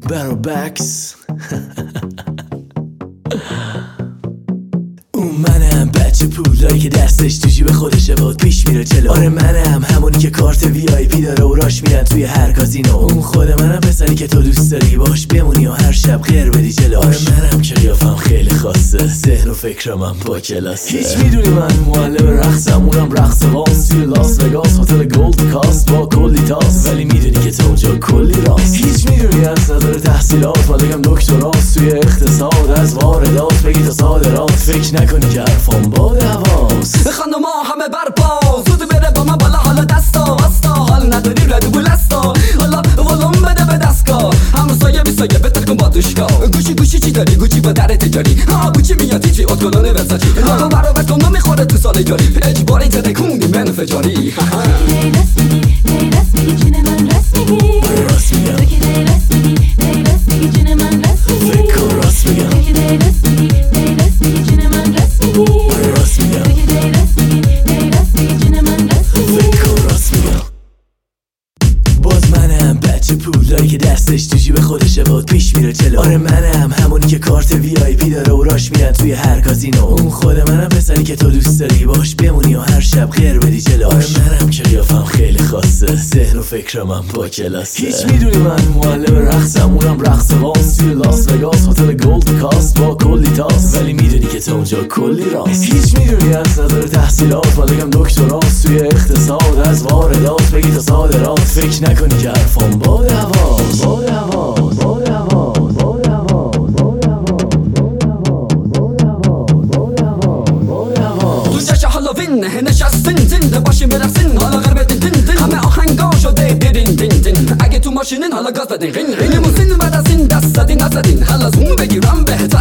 برا بکس اون منم بچه پولداری که دستش تو جیب خودشه باد پیش میره جلو. آره منم همونی که کارت وی آی پی داره و راش میرن توی هر کازینو. اون خود منم پسری که تو دوست داری باش بمونی و هر شب غیر بدی جلوش. آره منم که قیافم خیلی خاصه، ذهن و فکرم هم با کلاسه. هیچ میدونی من معلم رقصم، اونم رقص واس توی لاس وگاس، هتل گولد کاست با کلی تاس. ولی میدونی که تو اونجا کلی راست. هیچ میدونی از نظر تحصیلات مالکم دکتراست توی اقتصاد، از واردات بگی تا صادرات. فکر نکنی که حرفام با دواست. خانوما همه برپا زود بره با من بالا، حالا دستا وستا حال نداری ردو بولستا. حالا ولوم بده به دستگاه، هم سایه بی سایه بهتر کن با دوشگاه. گوشی چی داری؟ گوچی با در تجاری. ها گوچی میاد چی اتکلونه ورساچی. لاتو برا بکن نمیخوره تو سال جاری. اجباری زده کوندی منو فجاری. تو که دست میگی جون من راست میگی. تو که دست میگی جون من راست میگی. فکر کن راست میگم. تو که دست میگی جون من راست میگی. راست میگم. تو که دست میگی جون من راست میگی. فکر کن راست میگم. باز منم بچه پولداری که دستش تو جیب خودشه باد پیش میره جلو. آره منم همونی که کارت وی آی پی داره و راش میرن توی هر کازینو. اون خود منم پسری که تو دوست داری باش بمونی و هر شب غیر بدی جلوش. آره منم که قیافم خیلی خاصه، ذهن و فکرم هم با کلاسه. هیچ میدونی من معلم رقصم، اونم رقص واس توی لاس وگاس، هتل گولد کاست با کلی تاس. ولی میدونی که تو اونجا کلی راست. هیچ میدونی از نظر تحصیلات مالکم دکتراست توی اقتصاد، از واردات بگی تا صادرات. فکر نکنی که حرفام با دواست. با دواست. با دواست. با دواست. تو جشن هالووین نشستین زنده باشین برقصین، حالا غرب دین دین همه آهنگا شده دیرین دین دین. اگه تو ماشینین حالا گاز بدین، غین لیموزین بعد از این دست زدین نزدین. حالا زوم بگیرم بهتر